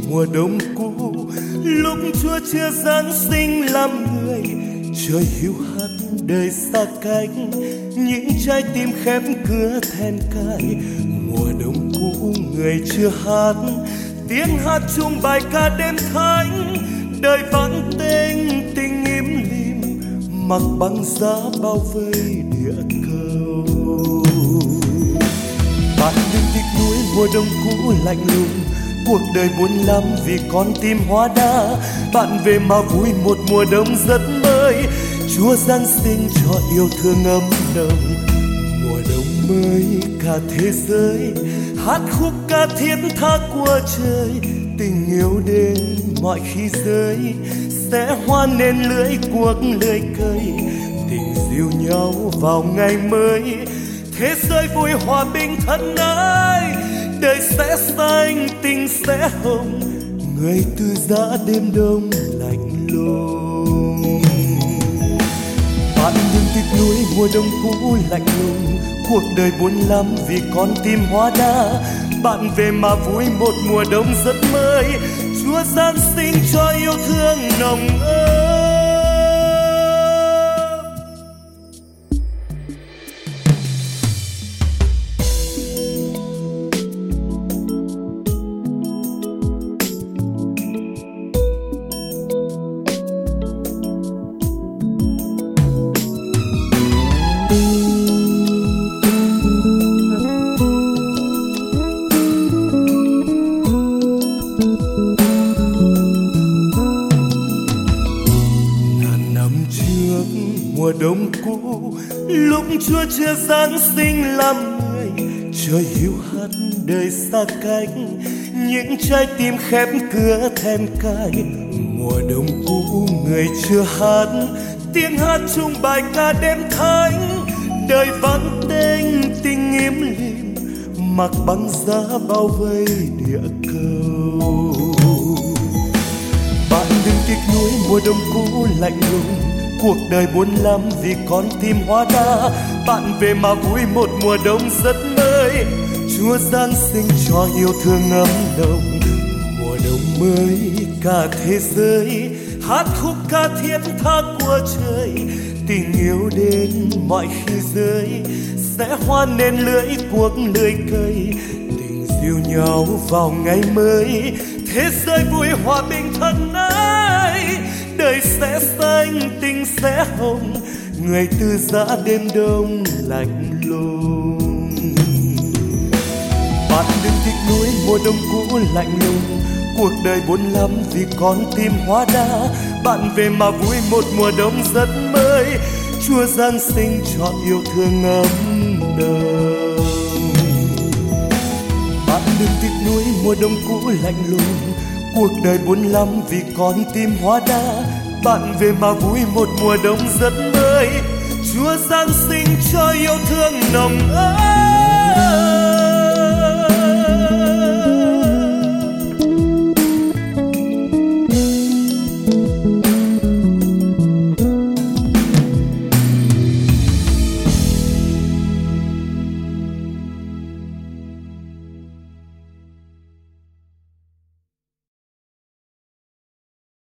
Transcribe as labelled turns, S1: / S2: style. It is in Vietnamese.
S1: mùa đông cũ, lúc Chúa chưa Giáng sinh làm người. Trời hiu hắt đời xa cách, những trái tim khép cửa then cài. Mùa đông cũ người chưa hát, tiếng hát chung bài ca đêm thánh. Đời vắng tênh tình im lìm, mặc băng giá bao vây địa cầu. Bạn đừng tiếc nuối mùa đông cũ lạnh lùng, cuộc đời buồn lắm vì con tim hóa đá. Bạn về mà vui một mùa đông rất mới, Chúa Giáng sinh cho yêu thương ấm nồng. Mùa đông mới cả thế giới hát khúc ca thiết tha của trời. Tình yêu đến mọi khi giới sẽ hoa nên lưỡi cuộc lưỡi cây. Tình dìu nhau vào ngày mới, thế giới vui hòa bình thân ái. Đời sẽ xanh tình sẽ hồng, người từ giã đêm đông lạnh lùng. Bạn đừng tiếc nuối mùa đông cũ lạnh lùng, cuộc đời buồn lắm vì con tim hóa đá. Bạn về mà vui một mùa đông rất mới, Chúa Giáng sinh cho yêu thương nồng ấm. Mùa đông cũ, lúc Chúa chưa Giáng sinh làm người. Trời hiu hắt đời xa cách, những trái tim khép cửa then cài. Mùa đông cũ người chưa hát, tiếng hát chung bài ca đêm thánh. Đời vắng tênh tình im lìm, mặc băng giá bao vây địa cầu. Bạn đừng tiếc nuối mùa đông cũ lạnh lùng, cuộc đời buồn lắm vì con tim hóa đá. Bạn về mà vui một mùa đông rất mới, Chúa Giáng sinh cho yêu thương ấm nồng. Mùa đông mới cả thế giới hát khúc ca thiết tha của trời. Tình yêu đến mọi khi giới sẽ hoa nên lưỡi cuộc lưỡi cây. Tình dìu nhau vào ngày mới, thế giới vui hòa bình thân ái. Đời sẽ xanh tình sẽ hồng, người từ giã đêm đông lạnh lùng. Bạn đừng tiếc nuối mùa đông cũ lạnh lùng, cuộc đời buồn lắm vì con tim hóa đá. Bạn về mà vui một mùa đông rất mới, Chúa Giáng sinh cho yêu thương ấm nồng. Bạn đừng tiếc nuối mùa đông cũ lạnh lùng, cuộc đời buồn lắm vì con tim hóa đá. Bạn về mà vui một mùa đông rất mới, Chúa Giáng sinh cho yêu thương nồng ấm.